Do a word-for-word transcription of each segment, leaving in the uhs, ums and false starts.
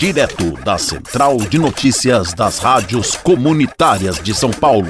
Direto da Central de Notícias das Rádios Comunitárias de São Paulo.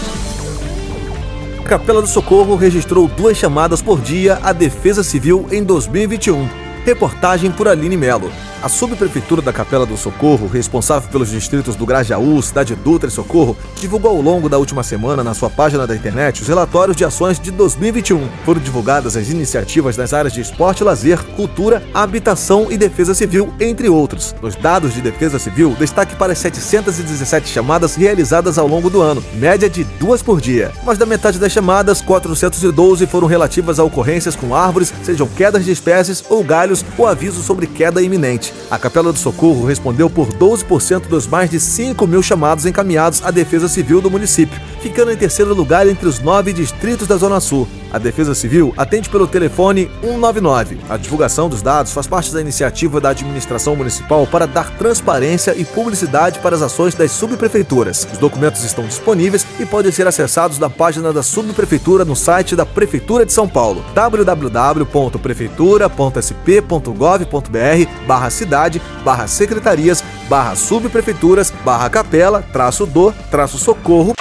A Capela do Socorro registrou duas chamadas por dia à Defesa Civil em dois mil e vinte e um. Reportagem por Aline Melo. A subprefeitura da Capela do Socorro, responsável pelos distritos do Grajaú, Cidade Dutra e Socorro, divulgou ao longo da última semana na sua página da internet os relatórios de ações de dois mil e vinte e um. Foram divulgadas as iniciativas nas áreas de esporte, lazer, cultura, habitação e defesa civil, entre outros. Nos dados de defesa civil, destaque para as setecentas e dezessete chamadas realizadas ao longo do ano, média de duas por dia. Mas da metade das chamadas, quatrocentas e doze foram relativas a ocorrências com árvores, sejam quedas de espécies ou galhos, ou aviso sobre queda iminente. A Capela do Socorro respondeu por doze por cento dos mais de cinco mil chamados encaminhados à Defesa Civil do município, ficando em terceiro lugar entre os nove distritos da Zona Sul. A Defesa Civil atende pelo telefone cento e noventa e nove. A divulgação dos dados faz parte da iniciativa da administração municipal para dar transparência e publicidade para as ações das subprefeituras. Os documentos estão disponíveis e podem ser acessados na página da subprefeitura no site da Prefeitura de São Paulo, w w w ponto prefeitura ponto s p ponto gov ponto b r barra cidade barra secretarias barra subprefeituras barra capela traço do traço socorro.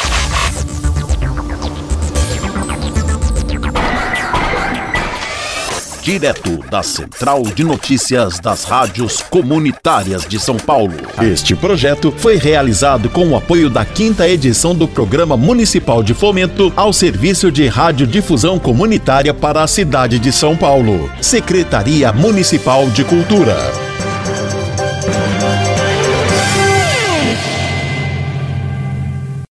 Direto da Central de Notícias das Rádios Comunitárias de São Paulo. Este projeto foi realizado com o apoio da quinta edição do Programa Municipal de Fomento ao Serviço de Radiodifusão Comunitária para a cidade de São Paulo. Secretaria Municipal de Cultura.